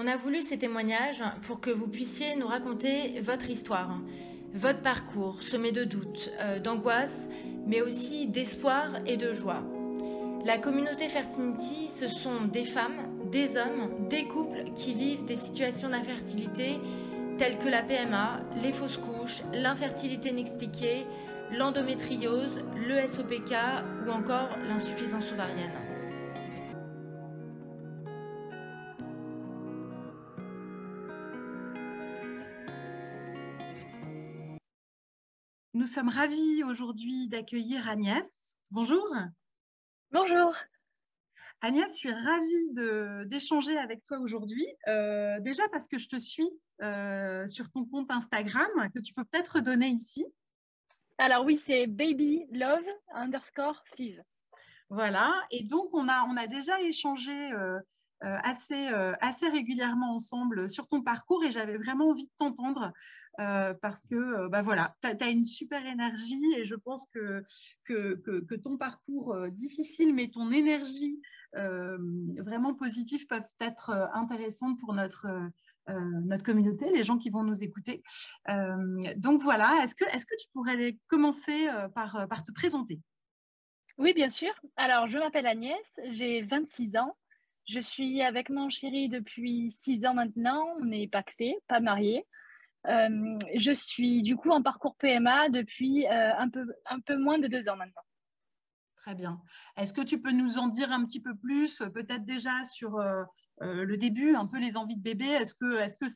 On a voulu ces témoignages pour que vous puissiez nous raconter votre histoire, votre parcours semé de doutes, d'angoisse, mais aussi d'espoir et de joie. La communauté Fertility, ce sont des femmes, des hommes, des couples qui vivent des situations d'infertilité telles que la PMA, les fausses couches, l'infertilité inexpliquée, l'endométriose, le SOPK ou encore l'insuffisance ovarienne. Nous sommes ravis aujourd'hui d'accueillir Agnès. Bonjour. Bonjour. Agnès, je suis ravie d'échanger avec toi aujourd'hui. Déjà parce que je te suis sur ton compte Instagram, que tu peux peut-être donner ici. Alors oui, c'est babylove_fiv. Voilà, et donc on a déjà échangé assez régulièrement ensemble sur ton parcours et j'avais vraiment envie de t'entendre parce que voilà, tu as une super énergie et je pense que ton parcours difficile mais ton énergie vraiment positive peuvent être intéressantes pour notre communauté, les gens qui vont nous écouter. Donc voilà, est-ce que tu pourrais commencer par te présenter? Oui, bien sûr. Alors, je m'appelle Agnès, j'ai 26 ans. Je suis avec mon chéri depuis 6 ans maintenant. On est pacsés, pas mariés. Je suis du coup en parcours PMA depuis un peu moins de 2 ans maintenant. Très bien. Est-ce que tu peux nous en dire un petit peu plus, peut-être déjà sur le début, un peu les envies de bébé? Est-ce que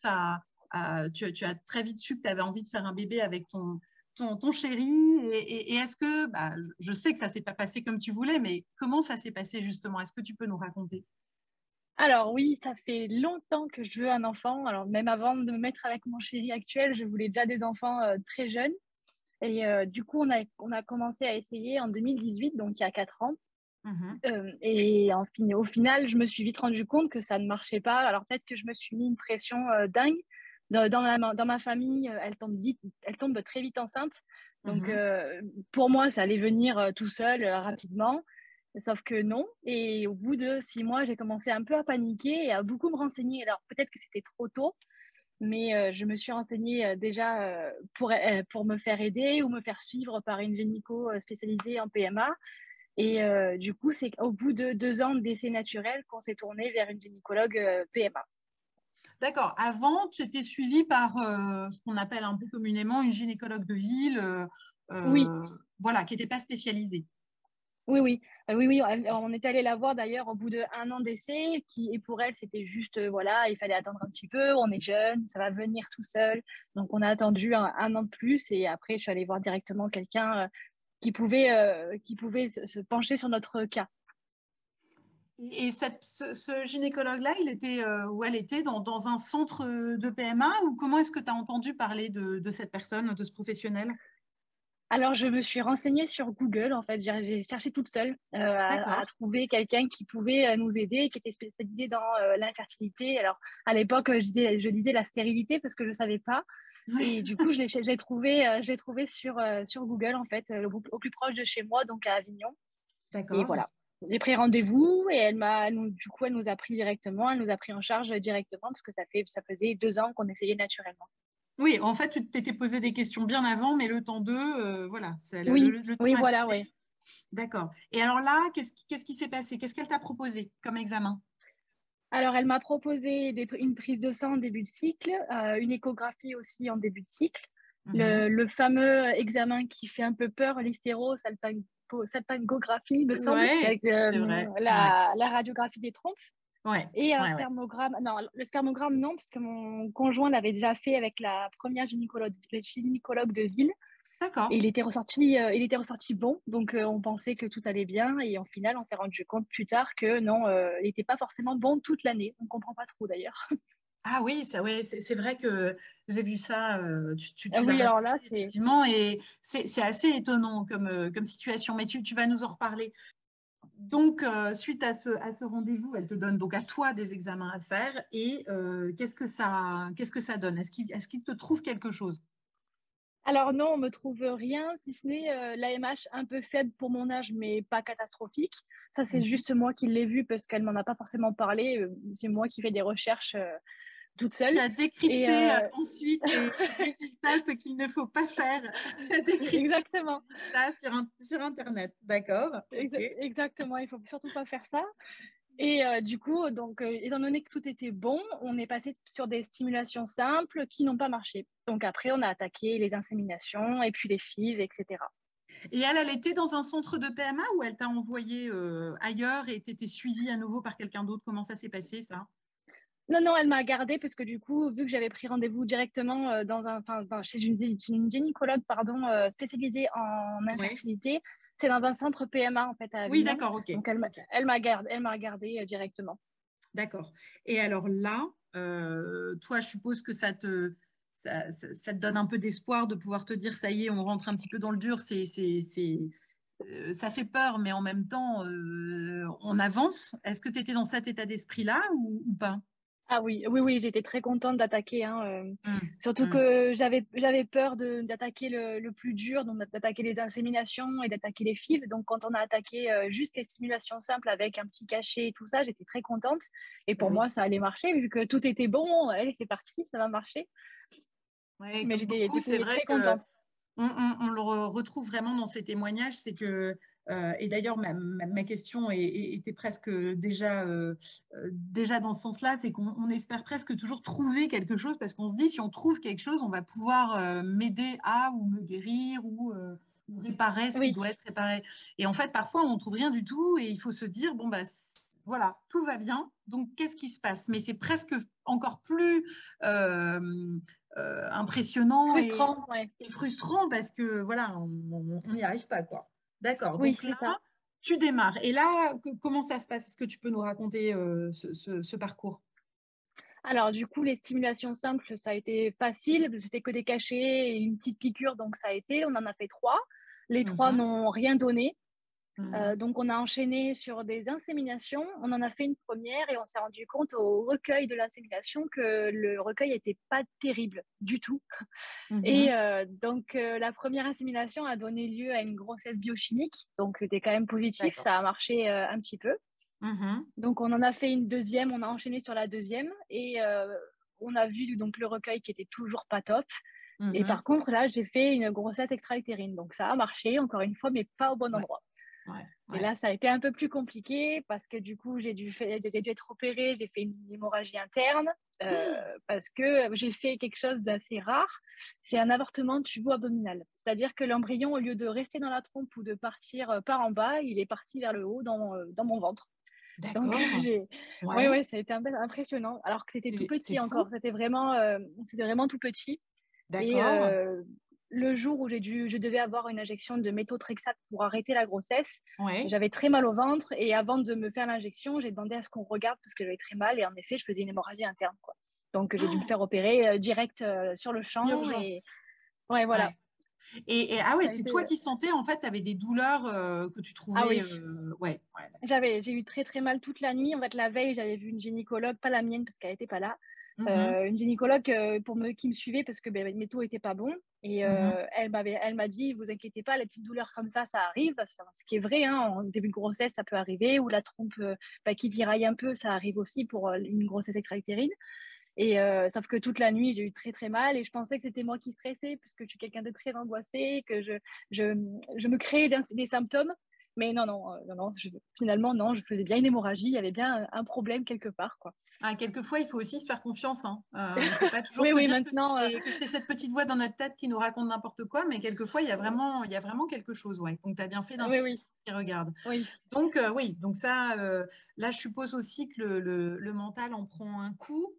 tu as très vite su que tu avais envie de faire un bébé avec ton chéri? Et est-ce que, je sais que ça ne s'est pas passé comme tu voulais, mais comment ça s'est passé justement? Est-ce que tu peux nous raconter? Alors oui, ça fait longtemps que je veux un enfant. Alors même avant de me mettre avec mon chéri actuel, je voulais déjà des enfants très jeunes. Et du coup, on a commencé à essayer en 2018, donc il y a 4 ans. Mhm. Et au final, je me suis vite rendu compte que ça ne marchait pas. Alors peut-être que je me suis mis une pression dingue. Dans ma famille, elle tombe très vite enceinte. Donc Mhm. pour moi, ça allait venir tout seul, rapidement. Sauf que non. Et au bout de 6 mois, j'ai commencé un peu à paniquer et à beaucoup me renseigner. Alors peut-être que c'était trop tôt, mais je me suis renseignée déjà pour me faire aider ou me faire suivre par une gynéco spécialisée en PMA. Et du coup, c'est au bout de 2 ans d'essai naturel qu'on s'est tourné vers une gynécologue PMA. D'accord. Avant, tu étais suivie par ce qu'on appelle un peu communément une gynécologue de ville, Oui, voilà, qui n'était pas spécialisée. oui, oui. Oui, on est allé la voir d'ailleurs au bout d'1 an d'essai, et pour elle, c'était juste, voilà, il fallait attendre un petit peu, on est jeune, ça va venir tout seul. Donc, on a attendu un an de plus, et après, je suis allée voir directement quelqu'un qui pouvait se pencher sur notre cas. Et ce gynécologue-là, il était où elle était dans un centre de PMA ou comment est-ce que tu as entendu parler de cette personne, de ce professionnel? Alors, je me suis renseignée sur Google, en fait, j'ai cherché toute seule à D'accord. trouver quelqu'un qui pouvait nous aider, qui était spécialisé dans l'infertilité. Alors, à l'époque, je disais la stérilité parce que je ne savais pas. Oui, Et du coup, j'ai trouvé sur Google, en fait, au plus proche de chez moi, donc à Avignon. Et d'accord. voilà. J'ai pris rendez-vous et du coup, elle nous a pris directement, elle nous a pris en charge directement parce que ça faisait 2 ans qu'on essayait naturellement. Oui, en fait, tu t'étais posé des questions bien avant, mais le temps d'eux, voilà, Oui, le temps oui, a voilà, filé. oui. D'accord. Et alors là, qu'est-ce qui s'est passé? Qu'est-ce qu'elle t'a proposé comme examen? Alors, elle m'a proposé une prise de sang en début de cycle, une échographie aussi en début de cycle, Mhm. le fameux examen qui fait un peu peur, l'hystérosalpingographie, me semble, Ouais, avec c'est vrai. Ouais, la radiographie des trompes, ouais, et un ouais, ouais. spermogramme. Non, le spermogramme, non, parce que mon conjoint l'avait déjà fait avec la première gynécologue de ville. Et D'accord. il était ressorti bon, donc on pensait que tout allait bien, et en final, on s'est rendu compte plus tard que non, il n'était pas forcément bon toute l'année. On ne comprend pas trop d'ailleurs. Ah oui, ça, ouais, c'est vrai que j'ai vu ça, tu l'as Oui, alors là, raconté effectivement, et c'est assez étonnant comme situation, mais tu vas nous en reparler. Donc, suite à ce rendez-vous, elle te donne donc à toi des examens à faire, et qu'est-ce que ça donne? Est-ce qu'il te trouve quelque chose? alors non, on me trouve rien, si ce n'est l'AMH un peu faible pour mon âge, mais pas catastrophique. Ça, c'est Mhm. juste moi qui l'ai vu parce qu'elle m'en a pas forcément parlé. C'est moi qui fais des recherches toute Tu seule. as Et décrypté ensuite les résultats, ce qu'il ne faut pas faire. Tu as décrypté exactement, les résultats sur Internet. D'accord. Ok. exactement, il faut surtout pas faire ça. Et du coup, donc, étant donné que tout était bon, on est passé sur des stimulations simples qui n'ont pas marché. Donc après, on a attaqué les inséminations et puis les FIV, etc. Et elle était dans un centre de PMA ou elle t'a envoyé ailleurs et tu étais suivie à nouveau par quelqu'un d'autre? Comment ça s'est passé, ça? Non, non, elle m'a gardée parce que du coup, vu que j'avais pris rendez-vous directement chez une gynécologue pardon, spécialisée en Oui. infertilité, c'est dans un centre PMA en fait à Oui, Avignon. d'accord, ok. Donc Ok. elle m'a regardée directement. D'accord. Et alors là, toi, je suppose que ça te donne un peu d'espoir de pouvoir te dire, ça y est, on rentre un petit peu dans le dur. Ça fait peur, mais en même temps, on avance. Est-ce que tu étais dans cet état d'esprit-là ou pas? Ah oui, oui, oui, j'étais très contente d'attaquer, hein, Hum, surtout hum. que j'avais peur d'attaquer le plus dur, donc d'attaquer les inséminations et d'attaquer les FIV. Donc quand on a attaqué juste les stimulations simples avec un petit cachet et tout ça, j'étais très contente. Et Bah pour oui. moi, ça allait marcher vu que tout était bon. Allez, c'est parti, ça va marcher. Ouais, Mais comme j'étais beaucoup, du coup c'est vrai très que contente. on le retrouve vraiment dans ces témoignages, c'est que, et d'ailleurs ma question était presque déjà dans ce sens-là, c'est qu'on espère presque toujours trouver quelque chose parce qu'on se dit si on trouve quelque chose, on va pouvoir m'aider à ou me guérir ou réparer ce qui Oui, doit être réparé. Et en fait, parfois, on ne trouve rien du tout et il faut se dire, bon, bah, voilà, tout va bien, donc qu'est-ce qui se passe? Mais c'est presque encore plus impressionnant frustrant, ouais. et frustrant parce que voilà, on n'y arrive pas, quoi. D'accord. Oui, Donc là, c'est ça. tu démarres. Et là, comment ça se passe? Est-ce que tu peux nous raconter ce parcours? Alors du coup, les stimulations simples, ça a été facile. C'était que des cachets et une petite piqûre, donc ça a été. On en a fait 3. Les 3 Mhm, n'ont rien donné. mhm. Donc, on a enchaîné sur des inséminations. On en a fait une première et on s'est rendu compte au recueil de l'insémination que le recueil n'était pas terrible du tout. Et Mhm. donc, la première insémination a donné lieu à une grossesse biochimique. Donc, c'était quand même positif. D'accord. Ça a marché un petit peu. Mhm. Donc, on en a fait une deuxième. On a enchaîné sur la deuxième. Et on a vu donc le recueil qui était toujours pas top. Et Mhm. par contre, là, j'ai fait une grossesse extra-utérine. Donc, ça a marché, encore une fois, mais pas au bon Ouais, endroit. ouais, Et ouais. là, ça a été un peu plus compliqué parce que du coup, j'ai dû être opérée, j'ai fait une hémorragie interne parce que j'ai fait quelque chose d'assez rare. C'est un avortement tubo-abdominal. C'est-à-dire que l'embryon, au lieu de rester dans la trompe ou de partir par en bas, il est parti vers le haut dans mon ventre. Donc, D'accord. ouais, Ouais, ouais, ça a été un peu impressionnant. Alors que c'était tout c'est petit encore. fou. C'était vraiment tout petit. Et D'accord. le jour où je devais avoir une injection de méthotrexate pour arrêter la grossesse, Ouais. j'avais très mal au ventre et avant de me faire l'injection, j'ai demandé à ce qu'on regarde parce que j'avais très mal et en effet, je faisais une hémorragie interne, quoi. Donc j'ai dû me Oh, faire opérer direct sur le une champ urgence. et ouais, voilà. Ouais. Ah ouais, Ça a c'est été toi qui sentais, en fait, tu avais des douleurs que tu Ah trouvais. oui. Ouais, ouais, J'ai eu très très mal toute la nuit. En fait, la veille, j'avais vu une gynécologue, pas la mienne parce qu'elle n'était pas là, d'accord. une gynécologue qui me suivait parce que mes taux étaient pas bons. Et Mhm, elle m'a dit, vous inquiétez pas, les petites douleurs comme ça arrive. Ce qui est vrai, hein, en début de grossesse, ça peut arriver. Ou la trompe qui tiraille un peu, ça arrive aussi pour une grossesse extra-utérine. Et sauf que toute la nuit, j'ai eu très très mal et je pensais que c'était moi qui stressais puisque je suis quelqu'un de très angoissé, que je, je me créais des symptômes. Mais non, non, non, non, finalement, non, je faisais bien une hémorragie, il y avait bien un problème quelque part, quoi. ah, quelquefois, il faut aussi se faire confiance, hein. Il ne faut pas toujours Oui, se oui, dire maintenant, que c'est cette petite voix dans notre tête qui nous raconte n'importe quoi, mais quelquefois, il y a vraiment quelque chose. Ouais. Donc, tu as bien fait oui, d'insister oui, sur qui regarde. oui. Donc, oui, donc ça, là, je suppose aussi que le mental en prend un coup.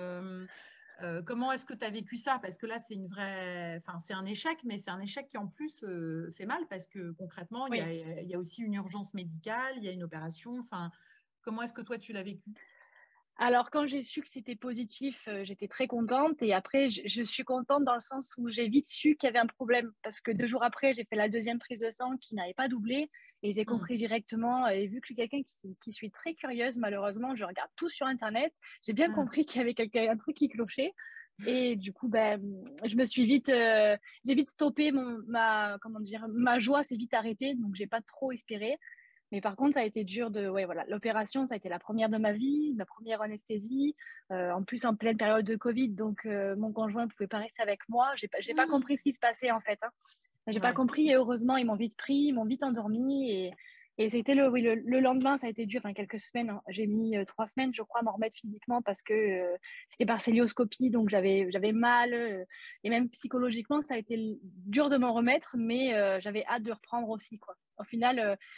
Comment est-ce que tu as vécu ça? Parce que là, enfin, c'est un échec, mais c'est un échec qui en plus fait mal parce que concrètement, Oui. il y a aussi une urgence médicale, il y a une opération. Enfin, comment est-ce que toi, tu l'as vécu? Alors, quand j'ai su que c'était positif, j'étais très contente. Et après, je suis contente dans le sens où j'ai vite su qu'il y avait un problème. Parce que 2 jours après, j'ai fait la deuxième prise de sang qui n'avait pas doublé. Et j'ai Hmm. compris directement. Et vu que je suis quelqu'un qui suis très curieuse, malheureusement, je regarde tout sur Internet. J'ai bien Hmm. compris qu'il y avait un truc qui clochait. Et du coup, ben, je me suis j'ai vite stoppé comment dire, ma joie s'est vite arrêtée. Donc, j'ai pas trop espéré. Mais par contre, ça a été dur ouais, voilà, l'opération, ça a été la première de ma vie, ma première anesthésie, en plus en pleine période de Covid, donc mon conjoint ne pouvait pas rester avec moi. J'ai pas compris ce qui se passait en fait, hein. J'ai pas compris et heureusement, ils m'ont vite pris, ils m'ont vite endormi et c'était oui, le lendemain, ça a été dur, enfin quelques semaines, hein. J'ai mis 3 semaines, je crois, à m'en remettre physiquement parce que c'était par célioscopie, donc j'avais mal et même psychologiquement, ça a été dur de m'en remettre, mais j'avais hâte de reprendre aussi, quoi. Au final,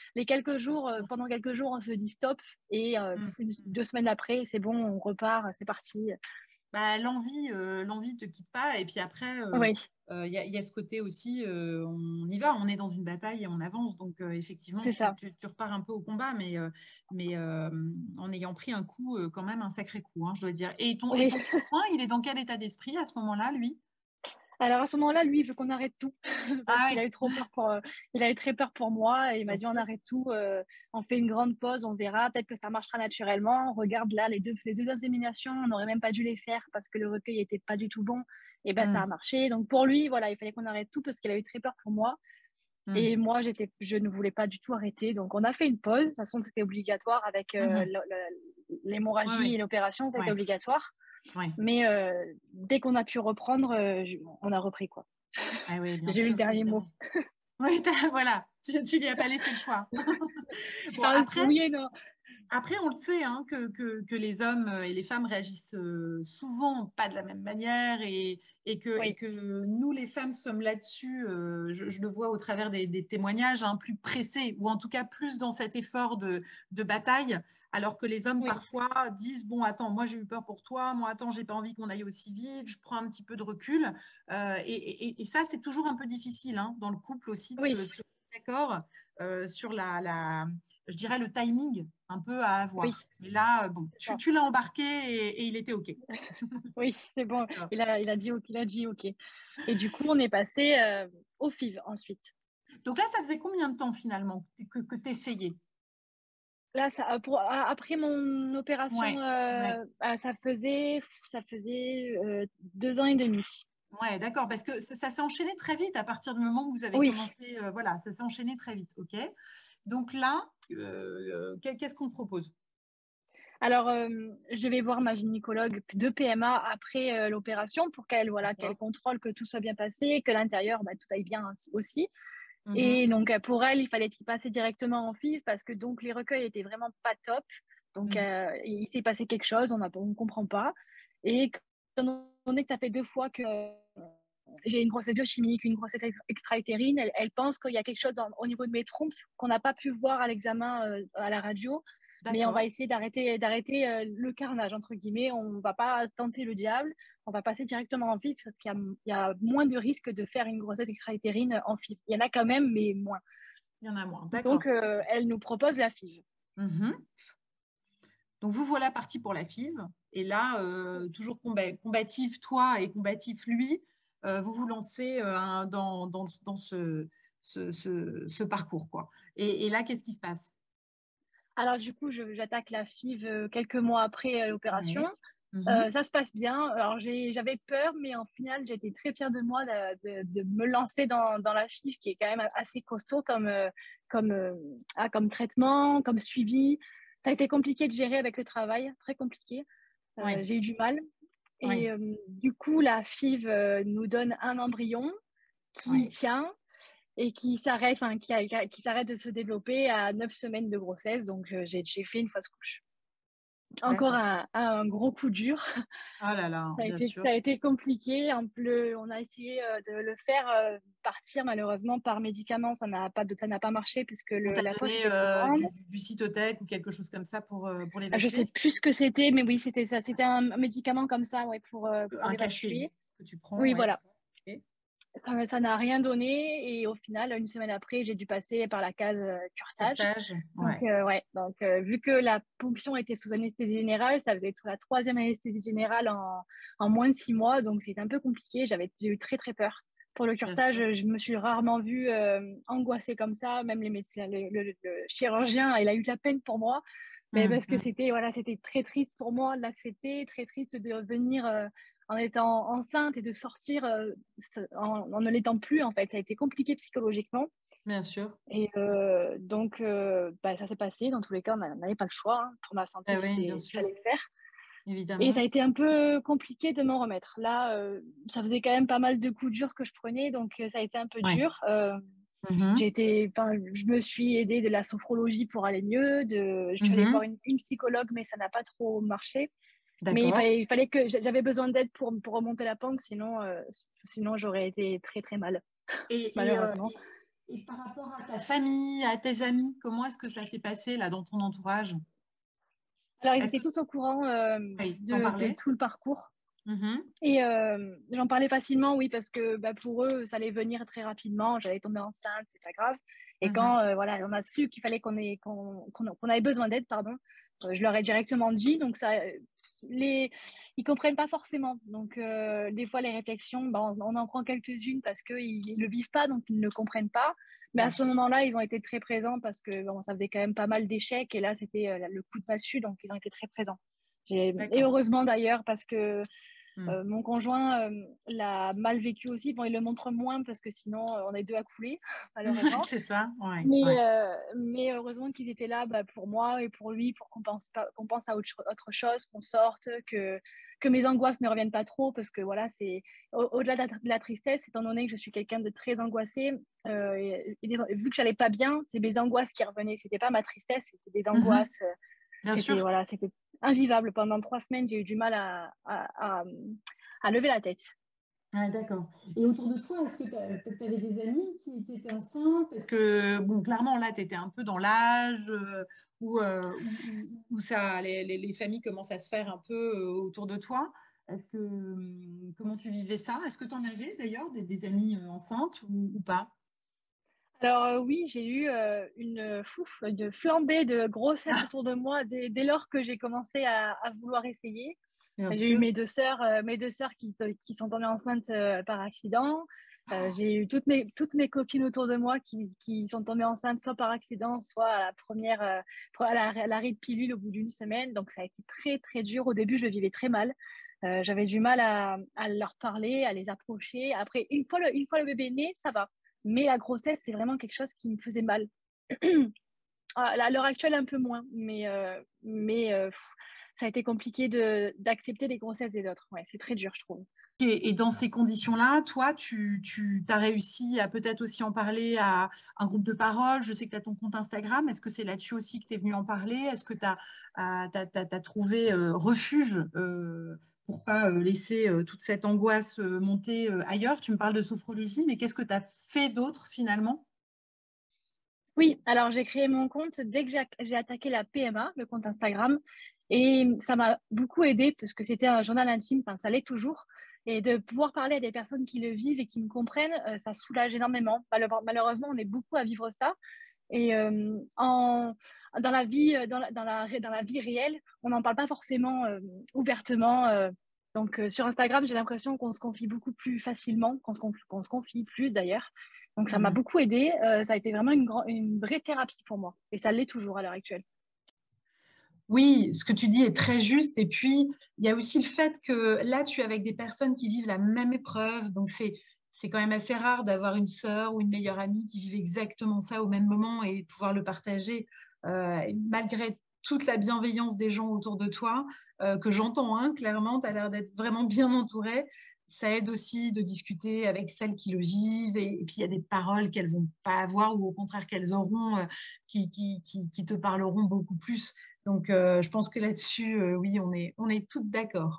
pendant quelques jours, on se dit stop et 2 semaines après, c'est bon, on repart, c'est parti. Bah, l'envie te quitte pas. Et puis après, Oui, y a ce côté aussi, on y va, on est dans une bataille et on avance. Donc, effectivement, c'est ça. tu repars un peu au combat, mais en ayant pris un coup, quand même, un sacré coup, hein, je dois dire. Et ton Oui. conjoint, il est dans quel état d'esprit à ce moment-là, lui? Alors à ce moment-là, lui, il veut qu'on arrête tout parce Ah qu'il ouais, a eu trop peur il a eu très peur pour moi et il bien m'a dit on sûr. arrête tout, on fait une grande pause, on verra, peut-être que ça marchera naturellement. Regarde là, les deux inséminations, on n'aurait même pas dû les faire parce que le recueil était pas du tout bon. Et ben ça a Mm, marché. Donc pour lui, voilà, il fallait qu'on arrête tout parce qu'il a eu très peur pour moi. mm, Et moi, je ne voulais pas du tout arrêter. Donc on a fait une pause. De toute façon, c'était obligatoire avec mhm. Ouais, l'hémorragie et ouais, l'opération, ça a été ouais, obligatoire. ouais. Mais dès qu'on a pu reprendre, on a repris quoi. Ah oui, bien J'ai eu le sûr, dernier mot. évidemment. Oui, voilà, tu lui as pas laissé le choix. Bon, Enfin, oui et non. après, on le sait, hein, que les hommes et les femmes réagissent souvent pas de la même manière et Oui, que nous, les femmes, sommes là-dessus, je le vois au travers des témoignages, hein, plus pressés ou en tout cas plus dans cet effort de bataille, alors que les hommes oui, parfois disent, bon, attends, moi j'ai eu peur pour toi, moi, attends, j'ai pas envie qu'on aille aussi vite, je prends un petit peu de recul. Et ça, c'est toujours un peu difficile, hein, dans le couple aussi oui, de se mettre d'accord sur je dirais, le timing un peu à oui, avoir. Mais là, bon, c'est ça. tu l'as embarqué et il était OK. Oui, c'est bon. D'accord. Il a dit OK, il a dit OK. Et du coup, on est passé au FIV ensuite. Donc là, ça faisait combien de temps finalement que tu essayais? Là, après mon opération, Ouais, ouais, ça faisait 2 ans et demi. ouais, d'accord, parce que ça s'est enchaîné très vite à partir du moment où vous avez Oui. commencé. Voilà, ça s'est enchaîné très vite, OK. Donc là, qu'est-ce qu'on te propose? Alors, je vais voir ma gynécologue de PMA après l'opération pour qu'elle D'accord. contrôle que tout soit bien passé, que l'intérieur, bah, tout aille bien aussi. Mhm, Et donc, pour elle, il fallait qu'il passe directement en FIV parce que donc les recueils étaient vraiment pas top. Donc, mhm, il s'est passé quelque chose, on ne comprend pas. Et étant donné que ça fait 2 fois que j'ai une grossesse biochimique, une grossesse extra-utérine, elle pense qu'il y a quelque chose au niveau de mes trompes qu'on n'a pas pu voir à l'examen à la radio. Mais on va d'accord. essayer d'arrêter le carnage, entre guillemets. On ne va pas tenter le diable. On va passer directement en FIV parce qu'il y a moins de risques de faire une grossesse extra-utérine en FIV. Il y en a quand même, mais moins. Il y en a moins. Donc, D'accord. elle nous propose la FIV. Mhm. Donc vous voilà parti pour la FIV. Et là, toujours combatif toi et combatif lui, vous vous lancez dans ce parcours, quoi. Et là, qu'est-ce qui se passe? Alors, du coup, j'attaque la FIV quelques mois après l'opération. Ouais. Mhm. Ça se passe bien. Alors, j'avais peur, mais en final, j'étais très fière de moi de me lancer dans la FIV, qui est quand même assez costaud comme, euh, comme traitement, comme suivi. Ça a été compliqué de gérer avec le travail, très compliqué. Ouais. J'ai eu du mal. Ouais. Et du coup, la FIV nous donne un embryon qui Ouais. tient et qui s'arrête de se développer à 9 semaines de grossesse. Donc, j'ai fait une fausse couche. Encore D'accord. un gros coup dur. Ah là là, bien sûr. Ça a été compliqué. On a essayé de le faire partir malheureusement par médicament. Ça n'a pas marché puisque On t'a la poche donné était trop grande. du cytotec ou quelque chose comme ça pour Je sais l'évacuer? plus ce que c'était, mais oui, c'était ça. C'était un médicament comme ça, ouais, pour Un cachet l'évacuer. que tu prends, Oui, ouais, voilà. d'accord. Ok. Ça n'a rien donné et au final, une semaine après, j'ai dû passer par la case curetage. Curtage, Donc, ouais. ouais, donc vu que la ponction était sous anesthésie générale, ça faisait être la troisième anesthésie générale en moins de 6 mois, donc c'était un peu compliqué. J'ai eu très très peur. Pour le Bien curetage, sûr. je me suis rarement vue angoissée comme ça. Même les médecins, le chirurgien, il a eu de la peine pour moi, mais Hum, parce que hum. c'était très triste pour moi de l'accepter, très triste de revenir en étant enceinte et de sortir en ne l'étant plus en fait. Ça a été compliqué psychologiquement. bien sûr. Et donc, ça s'est passé. Dans tous les cas, on n'avait pas le choix. Hein. Pour ma santé, Ah oui, bien il sûr, fallait le faire. Et ça a évidemment. été un peu compliqué de m'en remettre. Là, ça faisait quand même pas mal de coups durs que je prenais, donc ça a été un peu Ouais. dur. Mhm. Je me suis aidée de la sophrologie pour aller mieux. Je suis allée voir Mhm. une psychologue, mais ça n'a pas trop marché. Mais D'accord. il fallait que j'avais besoin d'aide pour remonter la pente, sinon j'aurais été très très mal, Et, et, euh, malheureusement. et, et par rapport à ta famille, à tes amis, comment est-ce que ça s'est passé là dans ton entourage? Alors, ils Est-ce étaient que tous au courant oui, t'en de parlais? tout le parcours. Mhm. Et j'en parlais facilement, oui, parce que pour eux, ça allait venir très rapidement. J'allais tomber enceinte, c'est pas grave. Et Mhm. quand voilà, on a su qu'il fallait qu'on avait besoin d'aide, pardon, je leur ai directement dit. Donc ils comprennent pas forcément. Donc des fois les réflexions, on en prend quelques-unes parce qu'ils le vivent pas, donc ils ne comprennent pas. Mais à Bien ce sûr. moment-là, ils ont été très présents parce que ça faisait quand même pas mal d'échecs. Et là, c'était le coup de massue, donc ils ont été très présents. Et D'accord. heureusement d'ailleurs parce que Mm. mon conjoint l'a mal vécu aussi. Bon, il le montre moins parce que sinon, on est deux à couler, malheureusement. C'est ça, ouais, Mais, ouais. mais heureusement qu'ils étaient là pour moi et pour lui, pour qu'on pense à autre chose, qu'on sorte, que mes angoisses ne reviennent pas trop. Parce que voilà, au-delà de la tristesse, étant donné que je suis quelqu'un de très angoissé, vu que j'allais pas bien, c'est mes angoisses qui revenaient. C'était pas ma tristesse, c'était des Mhm. angoisses. Bien sûr. C'était invivable. Pendant 3 semaines, j'ai eu du mal à lever la tête. Ouais, d'accord. Et autour de toi, est-ce que tu avais des amis qui étaient enceintes? Est-ce que, bon, clairement, là, tu étais un peu dans l'âge où ça, les familles commencent à se faire un peu autour de toi. Comment tu vivais ça? Est-ce que tu en avais d'ailleurs des amis enceintes ou pas? Alors oui, j'ai eu une flambée de grossesse Ah, autour de moi dès lors que j'ai commencé à vouloir essayer. bien J'ai eu sûr. mes deux sœurs qui sont tombées enceintes par accident. J'ai eu toutes mes copines autour de moi qui sont tombées enceintes soit par accident, soit à la première, à l'arrêt de pilule au bout d'une semaine. Donc ça a été très très dur. Au début, je le vivais très mal. J'avais du mal à leur parler, à les approcher. Après, une fois le bébé né, ça va. Mais la grossesse, c'est vraiment quelque chose qui me faisait mal. À l'heure actuelle, un peu moins, ça a été compliqué d'accepter les grossesses des autres. Ouais, c'est très dur, je trouve. Et dans ces conditions-là, toi, tu as réussi à peut-être aussi en parler à un groupe de parole. Je sais que tu as ton compte Instagram. Est-ce que c'est là-dessus aussi que tu es venu en parler? Est-ce que tu as, trouvé refuge pour pas laisser toute cette angoisse monter ailleurs? Tu me parles de sophrologie, mais qu'est-ce que tu as fait d'autre finalement? Oui, alors j'ai créé mon compte dès que j'ai attaqué la PMA, le compte Instagram, et ça m'a beaucoup aidé parce que c'était un journal intime, enfin ça l'est toujours, et de pouvoir parler à des personnes qui le vivent et qui me comprennent, ça soulage énormément. Malheureusement, on est beaucoup à vivre ça, et dans la vie, dans la vie réelle, on n'en parle pas forcément ouvertement. Donc sur Instagram, j'ai l'impression qu'on se confie beaucoup plus facilement, qu'on se confie plus d'ailleurs. Donc ça m'a Mhm. beaucoup aidée. Ça a été vraiment une vraie thérapie pour moi. Et ça l'est toujours à l'heure actuelle. Oui, ce que tu dis est très juste. Et puis, il y a aussi le fait que là, tu es avec des personnes qui vivent la même épreuve. Donc, c'est quand même assez rare d'avoir une sœur ou une meilleure amie qui vivent exactement ça au même moment et pouvoir le partager. Et malgré toute la bienveillance des gens autour de toi, que j'entends, hein, clairement, tu as l'air d'être vraiment bien entourée. Ça aide aussi de discuter avec celles qui le vivent. Et puis, il y a des paroles qu'elles vont pas avoir ou au contraire qu'elles auront, qui te parleront beaucoup plus. Donc, je pense que là-dessus, oui, on est toutes d'accord.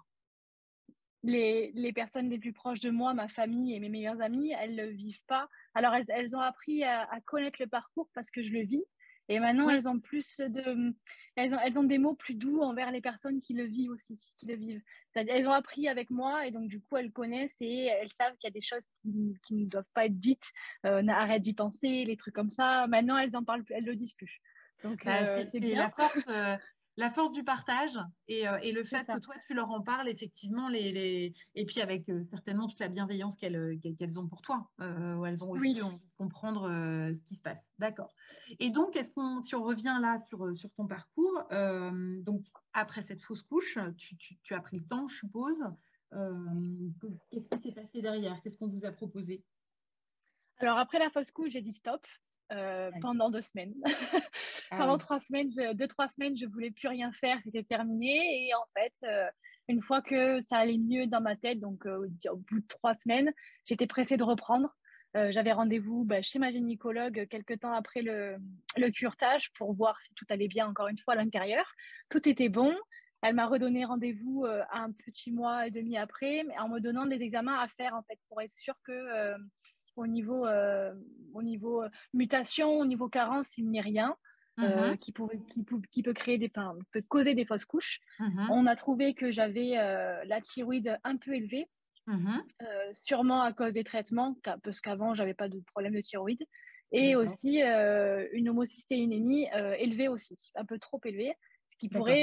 Les personnes les plus proches de moi, ma famille et mes meilleures amies, elles ne le vivent pas. Alors, elles ont appris à connaître le parcours parce que je le vis. Et maintenant, Oui, elles ont des mots plus doux envers les personnes qui le vivent aussi, qui le vivent. C'est-à-dire, elles ont appris avec moi et donc, du coup, elles connaissent et elles savent qu'il y a des choses qui ne doivent pas être dites. Arrête d'y penser, les trucs comme ça. Maintenant, elles en parlent plus, elles le disent plus. Donc, bah, c'est c'est bien. la force du partage et le C'est fait que ça. toi, tu leur en parles, effectivement, et puis avec certainement toute la bienveillance qu'elles ont pour toi, où elles ont Oui. aussi envie de comprendre ce qui se passe. D'accord. Et donc, si on revient là sur ton parcours, donc après cette fausse couche, tu as pris le temps, je suppose. Euh, Qu'est-ce qui s'est passé derrière? Qu'est-ce qu'on vous a proposé? Alors, après la fausse couche, j'ai dit stop. pendant 2 semaines. Pendant 3 semaines, 2-3 semaines, je voulais plus rien faire, c'était terminé. Et en fait, une fois que ça allait mieux dans ma tête, donc au bout de 3 semaines, j'étais pressée de reprendre. J'avais rendez-vous chez ma gynécologue quelques temps après le curetage pour voir si tout allait bien encore une fois à l'intérieur. Tout était bon. Elle m'a redonné rendez-vous un petit mois et demi après, mais en me donnant des examens à faire en fait pour être sûre que au niveau mutation, au niveau carence, il n'y ait rien qui peut créer peut causer des fausses couches. On a trouvé que j'avais la thyroïde un peu élevée. Sûrement à cause des traitements, parce qu'avant, j'avais pas de problème de thyroïde. Et aussi une homocystéinémie élevée aussi, un peu trop élevée, ce qui pourrait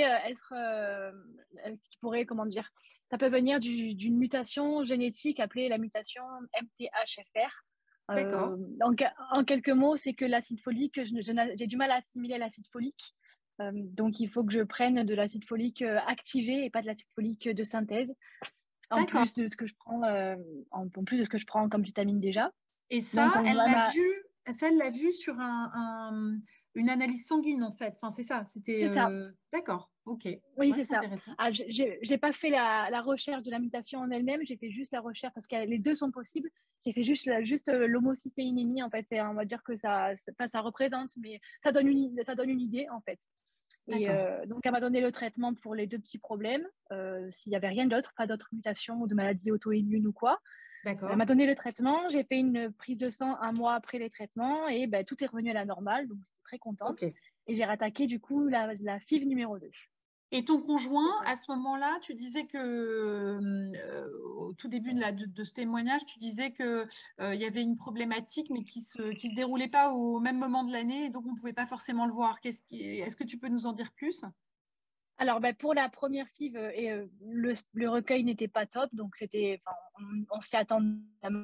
comment dire, ça peut venir d'une mutation génétique appelée la mutation MTHFR. En quelques mots, c'est que l'acide folique, j'ai du mal à assimiler l'acide folique. Donc, il faut que je prenne de l'acide folique activé et pas de l'acide folique de synthèse. En plus de ce que je prends, comme vitamine déjà. Et ça, donc, elle l'a vu sur une analyse sanguine, en fait. Enfin, c'est ça. C'est ça. D'accord. OK. Oui, c'est ça. Je n'ai pas fait la recherche de la mutation en elle-même. J'ai fait juste la recherche parce que les deux sont possibles. J'ai fait juste l'homocystéinémie, en fait. On va dire que ça représente, mais ça donne une idée, en fait. Et donc, elle m'a donné le traitement pour les 2 petits problèmes. S'il n'y avait rien d'autre, pas d'autres mutations ou de maladies auto-immunes ou quoi. Elle m'a donné le traitement. J'ai fait une prise de sang 1 mois après les traitements et tout est revenu à la normale. Donc, j'étais très contente. Et j'ai rattaqué, du coup, la FIV numéro 2. Et ton conjoint, à ce moment-là, tu disais que, au tout début de ce témoignage, tu disais qu'il y avait une problématique, mais qui se déroulait pas au même moment de l'année, et donc on ne pouvait pas forcément le voir. Est-ce que tu peux nous en dire plus? Alors, pour la première FIV, le recueil n'était pas top, donc on s'y attendait.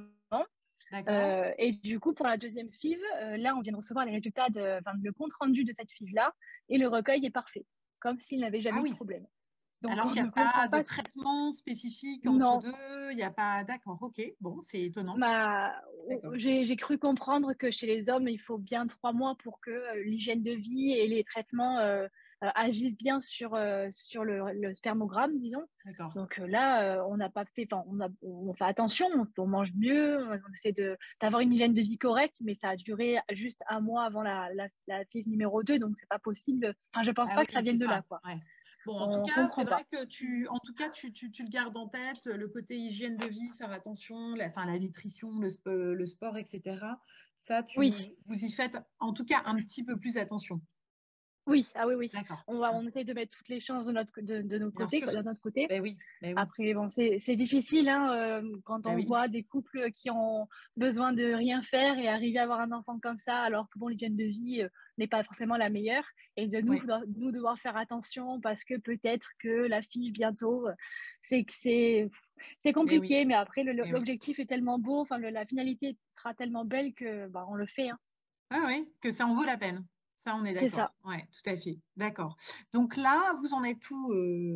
Et du coup, pour la deuxième FIV, là, on vient de recevoir les résultats, le compte-rendu de cette FIV-là, et le recueil est parfait, comme s'il n'avait jamais eu de problème. Donc, alors, il n'y a pas de traitement spécifique entre deux, il n'y a pas… D'accord, OK. Bon, c'est étonnant. J'ai cru comprendre que chez les hommes, il faut bien 3 mois pour que l'hygiène de vie et les traitements agissent bien sur le spermogramme, disons. Donc là, on n'a pas fait… on fait attention, on mange mieux, on essaie d'avoir une hygiène de vie correcte, mais ça a duré juste 1 mois avant la FIV numéro 2, donc c'est pas possible. Enfin, je pense pas que ça vienne de là, quoi. Bon, en tout cas, c'est vrai que tu le gardes en tête, le côté hygiène de vie, faire attention, la nutrition, le sport, etc. Ça, vous y faites en tout cas un petit peu plus attention. Oui, oui. On essaye de mettre toutes les chances de notre côté. Oui. Après, c'est difficile quand on voit des couples qui ont besoin de rien faire et arriver à avoir un enfant comme ça, alors que l'hygiène de vie n'est pas forcément la meilleure. Et de nous devoir faire attention parce que peut-être que la fille bientôt, c'est compliqué. Mais après, l'objectif est tellement beau, la finalité sera tellement belle que on le fait. Oui, que ça en vaut la peine. Ça, on est d'accord. C'est ça. Oui, tout à fait. D'accord. Donc là, vous en êtes où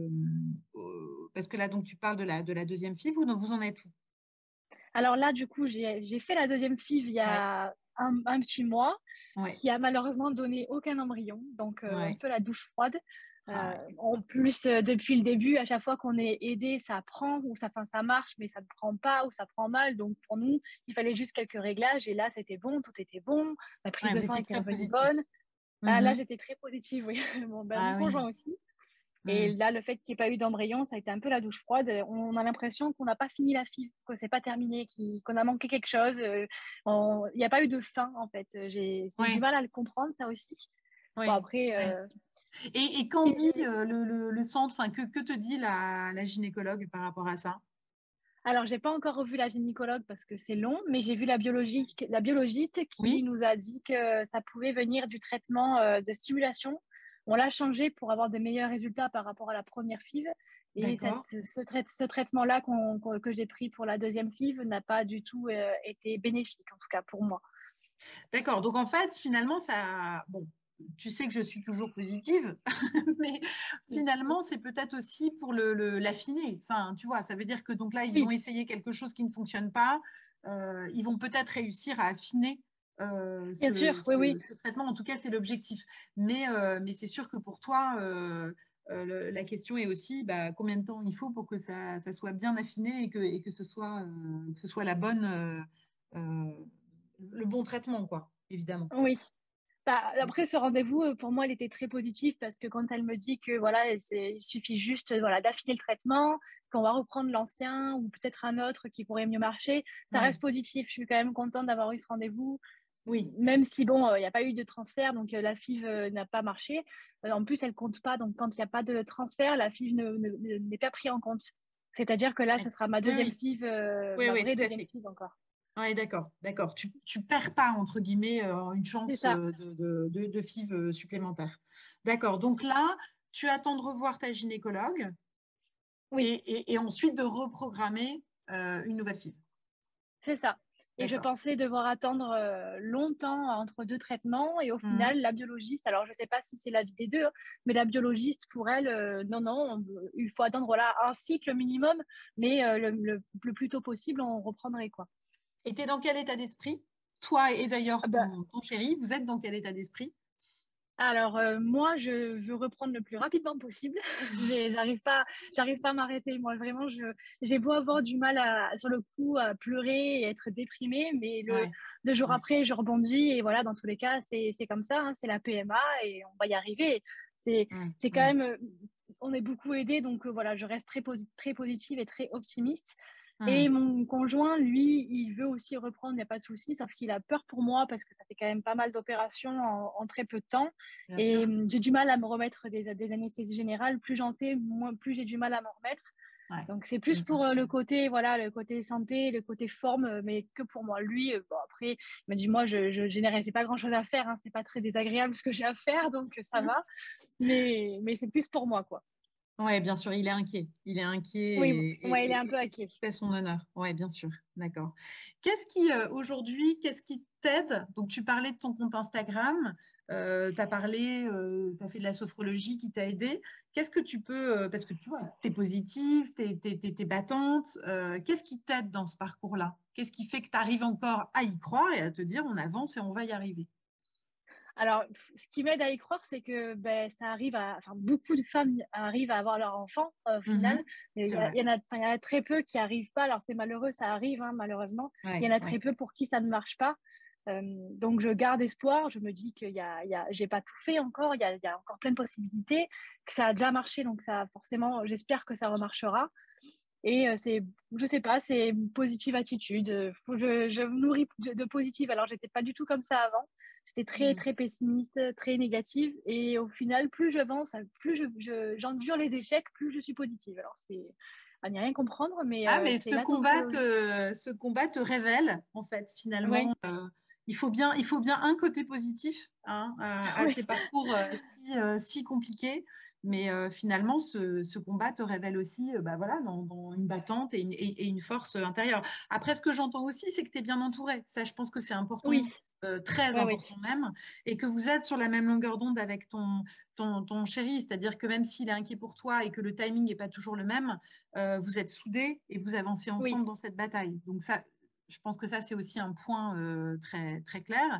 parce que là, donc, tu parles de la deuxième FIV, vous en êtes où? Alors là, du coup, j'ai fait la deuxième FIV il y a un petit mois, qui a malheureusement donné aucun embryon. Donc, un peu la douche froide. En plus, depuis le début, à chaque fois qu'on est aidé, ça prend ou ça marche, mais ça ne prend pas ou ça prend mal. Donc, pour nous, il fallait juste quelques réglages. Et là, c'était bon, tout était bon. Ma prise de sang était revenue bonne. Là, j'étais très positive, oui. Mon conjoint aussi. Et là, le fait qu'il n'y ait pas eu d'embryon, ça a été un peu la douche froide. On a l'impression qu'on n'a pas fini la FIV, que c'est pas terminé, qu'on a manqué quelque chose. Il n'y a pas eu de fin, en fait. J'ai du mal à le comprendre, ça aussi. Bon, après… Et qu'en dit le centre, que te dit la gynécologue par rapport à ça? Alors, j'ai pas encore revu la gynécologue parce que c'est long, mais j'ai vu la biologiste qui nous a dit que ça pouvait venir du traitement de stimulation. On l'a changé pour avoir de meilleurs résultats par rapport à la première FIV. Et ce traitement-là que j'ai pris pour la deuxième FIV n'a pas du tout été bénéfique, en tout cas pour moi. D'accord. Donc, en fait, finalement, ça… Bon, tu sais que je suis toujours positive, mais finalement, c'est peut-être aussi pour l'affiner. Enfin, tu vois, ça veut dire que donc là, ils ont essayé quelque chose qui ne fonctionne pas. Ils vont peut-être réussir à affiner Bien sûr, oui, oui. ce traitement. En tout cas, c'est l'objectif. Mais c'est sûr que pour toi, la question est aussi combien de temps il faut pour que ça soit bien affiné et que ce soit la bonne, le bon traitement, quoi, évidemment. Oui. Bah, après, ce rendez-vous, pour moi, il était très positif parce que quand elle me dit que voilà, il suffit juste voilà, d'affiner le traitement, qu'on va reprendre l'ancien ou peut-être un autre qui pourrait mieux marcher, ça Ouais. reste positif. Je suis quand même contente d'avoir eu ce rendez-vous, Oui. même si bon, il n'y a pas eu de transfert, donc la FIV n'a pas marché. En plus, elle compte pas, donc quand il n'y a pas de transfert, la FIV n'est pas prise en compte. C'est-à-dire que là, Ouais. ce sera ma Oui, deuxième oui. FIV, Oui, ma oui, vraie tout à deuxième fait. FIV encore. Oui, d'accord, d'accord. Tu perds pas, entre guillemets, une C'est chance ça. de FIV supplémentaire. D'accord. Donc là, tu attends de revoir ta gynécologue Oui. et ensuite de reprogrammer une nouvelle FIV. C'est ça. Et je D'accord. pensais devoir attendre longtemps entre deux traitements. Et au final, la biologiste, alors je ne sais pas si c'est l'avis des deux, hein, mais la biologiste, pour elle, non, il faut attendre voilà, un cycle minimum, mais le plus tôt possible, on reprendrait, quoi. Et tu es dans quel état d'esprit? Toi et Ah d'ailleurs bah, ton chéri, vous êtes dans quel état d'esprit? alors, moi, je veux reprendre le plus rapidement possible. J'arrive pas à m'arrêter. Moi, vraiment, j'ai beau avoir du mal sur le coup à pleurer et être déprimée, mais Ouais. 2 jours Ouais. après, je rebondis. Et voilà, dans tous les cas, c'est comme ça, hein, c'est la PMA et on va y arriver. C'est quand même, on est beaucoup aidés, donc voilà, je reste très positive et très optimiste. Et mon conjoint, lui, il veut aussi reprendre, il n'y a pas de souci, sauf qu'il a peur pour moi parce que ça fait quand même pas mal d'opérations en très peu de temps. Bien Et sûr. j'ai du mal à me remettre des anesthésies générales. Plus j'en fais, plus j'ai du mal à m'en remettre. Ouais. Donc c'est plus pour le côté voilà, le côté santé, le côté forme, mais que pour moi. Lui, bon après, il m'a dit moi j'ai pas grand chose à faire, hein, c'est pas très désagréable ce que j'ai à faire, donc ça va. Mais c'est plus pour moi quoi. Oui, bien sûr, il est inquiet. Il est inquiet Oui, ouais, il est un peu et c'est inquiet. tout à son honneur. Oui, bien sûr, d'accord. Qu'est-ce qui, aujourd'hui, qu'est-ce qui t'aide? Donc, tu parlais de ton compte Instagram, tu as parlé, tu as fait de la sophrologie qui t'a aidé. Qu'est-ce que tu peux, parce que tu vois, tu es positive, tu es battante, qu'est-ce qui t'aide dans ce parcours-là? Qu'est-ce qui fait que tu arrives encore à y croire et à te dire on avance et on va y arriver? Alors, ce qui m'aide à y croire, c'est que ben, enfin, beaucoup de femmes arrivent à avoir leur enfant au final. Mhm. Mais C'est vrai. il y en a très peu qui arrivent pas. Alors, c'est malheureux, ça arrive, hein, malheureusement. Il y Ouais, en a très ouais. peu pour qui ça ne marche pas. Donc, je garde espoir. Je me dis que j'ai pas tout fait encore. Il y a encore plein de possibilités, que ça a déjà marché. Donc, ça, forcément, j'espère que ça remarchera. Et je sais pas, c'est une positive attitude. Je me nourris de positive. Alors, j'étais pas du tout comme ça avant. J'étais Mhm. très pessimiste, très négative. Et au final, plus j'avance, plus j'endure les échecs, plus je suis positive. Alors, c'est à n'y rien comprendre, mais Ah, mais c'est naturel. ce combat te révèle, en fait, Ouais, finalement, il faut bien un côté positif hein, à ouais, ces parcours si compliqués, mais finalement, ce combat te révèle aussi voilà, dans une battante et une force intérieure. Après, ce que j'entends aussi, c'est que tu es bien entouré. Ça, je pense que c'est oui, important, très ouais, ouais. important même, et que vous êtes sur la même longueur d'onde avec ton chéri, c'est-à-dire que même s'il est inquiet pour toi et que le timing n'est pas toujours le même, vous êtes soudés et vous avancez Oui, ensemble dans cette bataille. Donc ça, je pense que ça, c'est aussi un point très, très clair.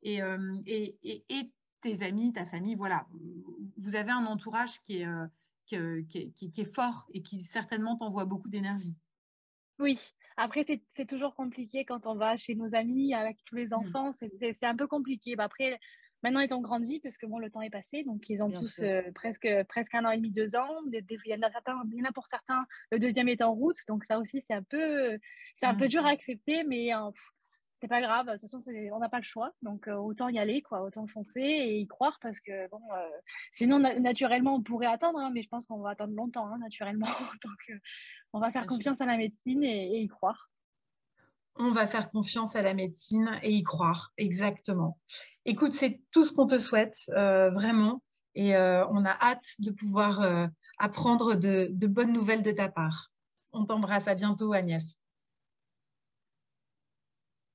Et tes amis, ta famille, voilà, vous avez un entourage qui est fort et qui certainement t'envoie beaucoup d'énergie. oui. Après, c'est toujours compliqué quand on va chez nos amis avec tous les Mm. enfants. C'est un peu compliqué. Bah, après, maintenant, ils ont grandi parce que bon, le temps est passé. Donc, ils ont Bien tous sûr. presque 1 an et demi, 2 ans. Il y en a pour certains, le deuxième est en route. Donc, ça aussi, c'est un peu dur à Mm. accepter. Mais c'est pas grave. De toute façon, on n'a pas le choix. Donc, autant y aller, quoi. Autant foncer et y croire parce que bon, sinon, naturellement, on pourrait attendre. Hein, mais je pense qu'on va attendre longtemps, hein, naturellement. Donc, on va faire Bien sûr. confiance à la médecine et y croire. On va faire confiance à la médecine et y croire, exactement. Écoute, c'est tout ce qu'on te souhaite, vraiment. Et on a hâte de pouvoir apprendre de bonnes nouvelles de ta part. On t'embrasse. À bientôt, Agnès.